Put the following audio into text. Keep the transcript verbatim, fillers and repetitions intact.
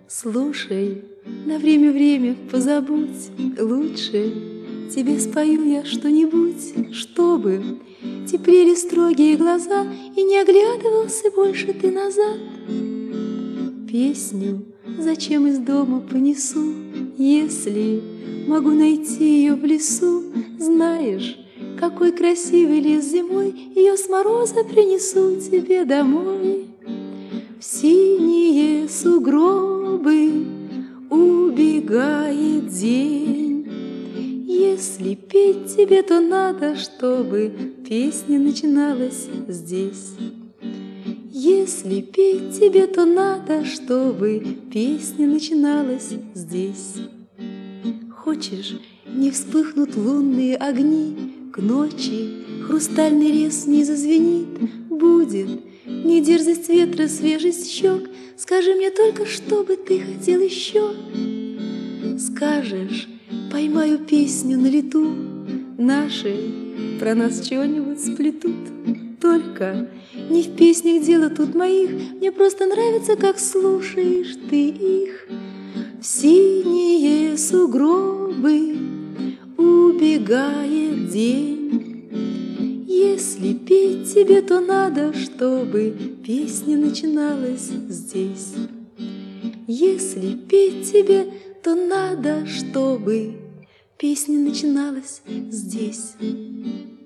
Слушай, на время-время позабудь, лучше тебе спою я что-нибудь, чтобы теплели строгие глаза и не оглядывался больше ты назад. Песню зачем из дома понесу, если могу найти ее в лесу? Знаешь, какой красивый лес зимой, ее с мороза принесу тебе домой. В синие сугробы убегает день. Если петь тебе, то надо, чтобы песня начиналась здесь. Если петь тебе, то надо, чтобы песня начиналась здесь. Хочешь, не вспыхнут лунные огни, к ночи хрустальный лес не зазвенит? Будет не дерзость ветра, свежесть щек. Скажи мне только, что бы ты хотел еще. Скажешь, поймаю песню на лету, наши про нас чего-нибудь сплетут. Только не в песнях дело тут моих, мне просто нравится, как слушаешь ты их. В синие сугробы убегает день. Если петь тебе, то надо, чтобы песня начиналась здесь. Если петь тебе, то надо, чтобы песня начиналась здесь.